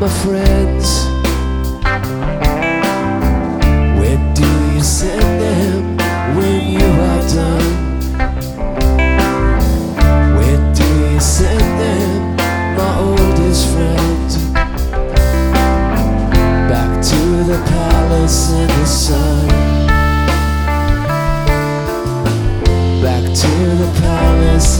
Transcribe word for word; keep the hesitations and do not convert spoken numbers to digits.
my friends? Where do you send them when you are done? Where do you send them, my oldest friend? Back to the palace in the sun. Back to the palace